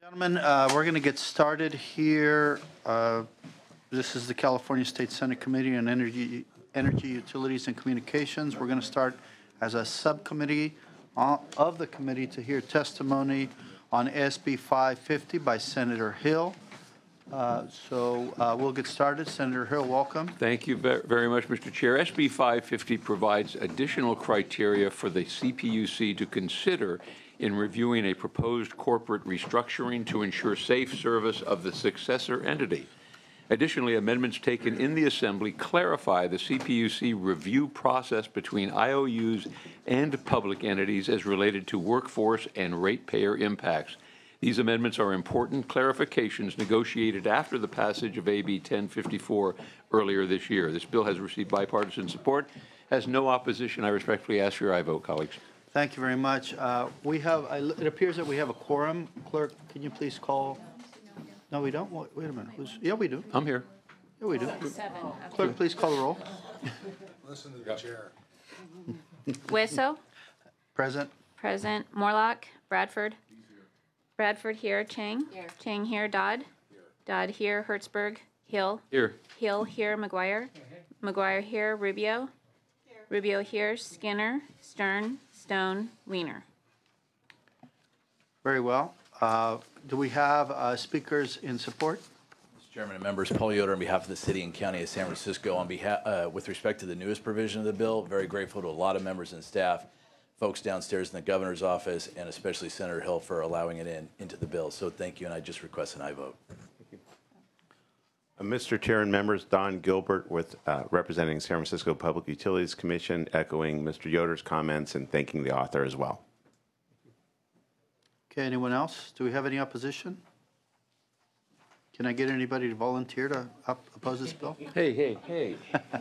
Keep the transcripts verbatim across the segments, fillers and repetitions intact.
Gentlemen, uh, we're going to get started here. Uh, This is the California State Senate Committee on Energy, Energy Utilities and Communications. We're going to start as a subcommittee uh, of the committee to hear testimony on S B five fifty by Senator Hill. Uh, So uh, we'll get started. Senator Hill, welcome. Thank you ve- very much, Mister Chair. S B five fifty provides additional criteria for the C P U C to consider in reviewing a proposed corporate restructuring to ensure safe service of the successor entity. Additionally, amendments taken in the Assembly clarify the C P U C review process between I O Us and public entities as related to workforce and ratepayer impacts. These amendments are important clarifications negotiated after the passage of A B ten fifty-four earlier this year. This bill has received bipartisan support, has no opposition. I respectfully ask for your aye vote, colleagues. Thank you very much. Uh, We have, I- it appears that we have a quorum. Clerk, can you please call? No, we don't? Wait wait a minute. Who's- Yeah, we do. I'm here. Yeah, we do. Clerk, please call the roll. Listen to the chair. Wisso, Present. present. Morlock, Bradford. Bradford here. Chang. Chang here. Dodd. Dodd here. Hertzberg. Hill. Here. Hill here. McGuire. McGuire here. Rubio. Rubio here. Skinner. Stern. Stone. Wiener. Very well. Uh, Do we have uh, speakers in support? Mister Chairman and members, Paul Yoder on behalf of the City and County of San Francisco. On behalf, uh, with respect to the newest provision of the bill, very grateful to a lot of members and staff, folks downstairs in the governor's office, and especially Senator Hill for allowing it in into the bill. So thank you, and I just request an aye vote. Uh, Mister Chair and members, Don Gilbert with uh, representing San Francisco Public Utilities Commission, echoing Mister Yoder's comments and thanking the author as well. Okay, anyone else? Do we have any opposition? Can I get anybody to volunteer to op- oppose this bill? Hey, hey, hey.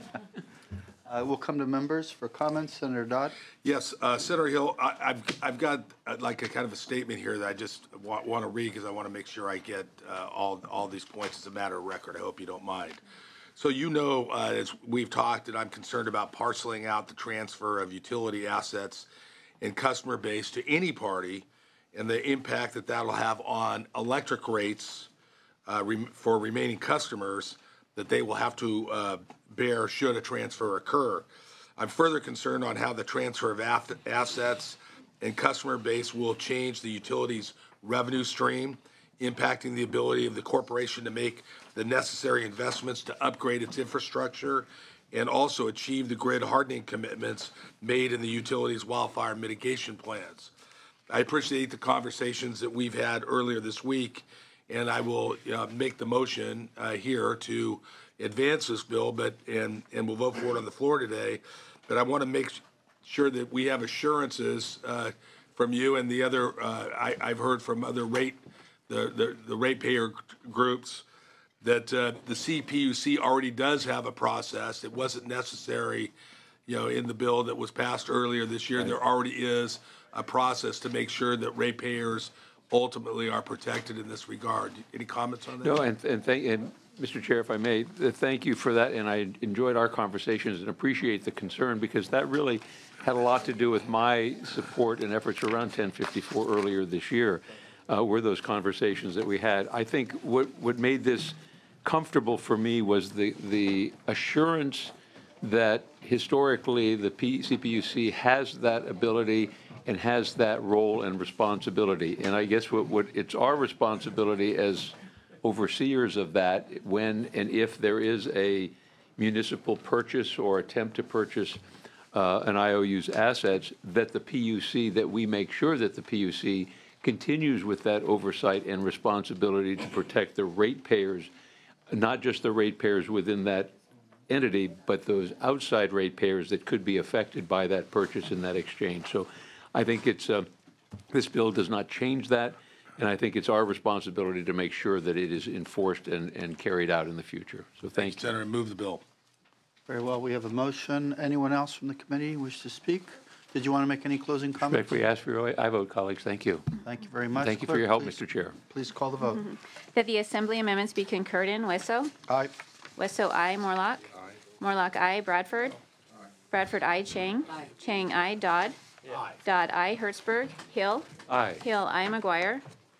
Uh, We'll come to members for comments. Senator Dodd? Yes, uh, Senator Hill, I, I've, I've got uh, like a kind of a statement here that I just want, want to read because I want to make sure I get uh, all, all these points as a matter of record. I hope you don't mind. So you know, uh, as we've talked, that I'm concerned about parceling out the transfer of utility assets and customer base to any party and the impact that that'll have on electric rates uh, rem- for remaining customers that they will have to uh, bear should a transfer occur. I'm further concerned on how the transfer of af- assets and customer base will change the utility's revenue stream, impacting the ability of the corporation to make the necessary investments to upgrade its infrastructure and also achieve the grid hardening commitments made in the utility's wildfire mitigation plans. I appreciate the conversations that we've had earlier this week, and I will uh, make the motion uh, here to advance this bill, but and and we'll vote for it on the floor today. But I want to make sure that we have assurances uh, from you and the other. Uh, I, I've heard from other rate the the, the ratepayer groups that uh, the C P U C already does have a process. It wasn't necessary, you know, in the bill that was passed earlier this year. There already is a process to make sure that ratepayers ultimately are protected in this regard. Any comments on that? No, and, and thank, and Mister Chair, if I may, uh, thank you for that, and I enjoyed our conversations and appreciate the concern because that really had a lot to do with my support and efforts around ten fifty-four earlier this year, uh, were those conversations that we had. I think what, what made this comfortable for me was the, the assurance that historically the P, C P U C has that ability and has that role and responsibility. And I guess what, what it's our responsibility as overseers of that when and if there is a municipal purchase or attempt to purchase uh, an I O U's assets, that the P U C, that we make sure that the P U C continues with that oversight and responsibility to protect the ratepayers, not just the ratepayers within that entity, but those outside ratepayers that could be affected by that purchase and that exchange. So I think it's, uh, this bill does not change that, and I think it's our responsibility to make sure that it is enforced and, and carried out in the future. So thank you. Senator, move the bill. Very well. We have a motion. Anyone else from the committee wish to speak? Did you want to make any closing comments? Respectfully ask for your aye vote, colleagues. Thank you. Thank you very much. Thank you for Clerk, your help, please- Mister Chair. Please call the vote. That the Assembly amendments be concurred in. Wisso. Aye. Wisso, aye. Morlock. Morlock, aye. Bradford. Bradford, aye. Chang. Chang, aye. Dodd. Dodd, aye. Hertzberg. Hill. Aye. Hill, aye. McGuire.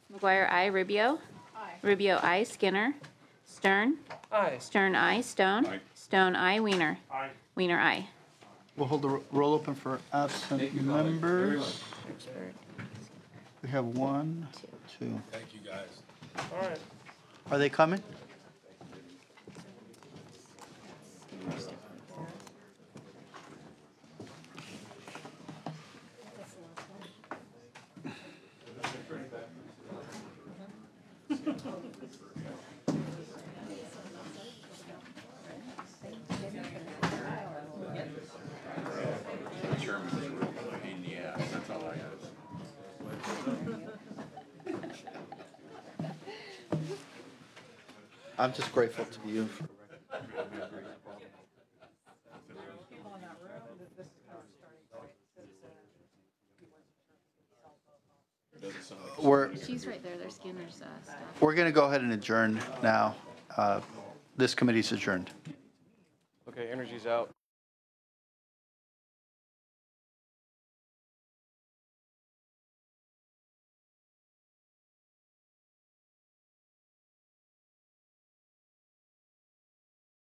McGuire, I. Rubio. Rubio, I. Skinner. Stern. Aye. Stern, I. Stone. Stone, I. Weiner. Weiner, I. We'll hold the ro- roll open for absent members. We have one, two. Thank you, guys. All right. Are they coming? I'm just grateful to you. for- We're, She's right there. There's Skinner's uh, stuff. we're going to go ahead and adjourn now. Uh, This committee's adjourned. Okay, energy's out.